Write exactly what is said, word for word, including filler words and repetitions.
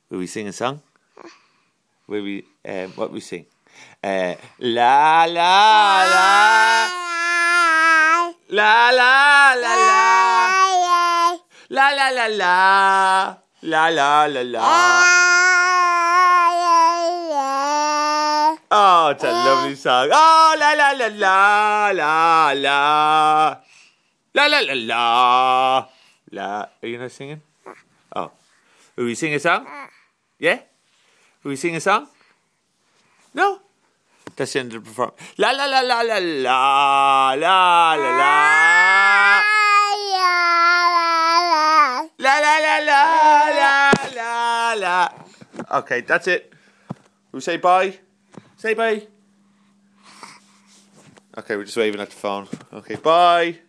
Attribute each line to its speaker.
Speaker 1: Will we sing a song? Will we? Um, what will we sing? Uh, la la la la la la la la la la la la la la la. Oh, it's a lovely song. Oh, la la la la la la la la la la la. Are you not singing? Oh, will we sing a song? Yeah. Will we sing a song? No. That's the end of the performance. La la la la la la la la la. La la la la la la la. Okay, that's it. We'll say bye. Say bye. Okay, we're just waving at the phone. Okay, bye.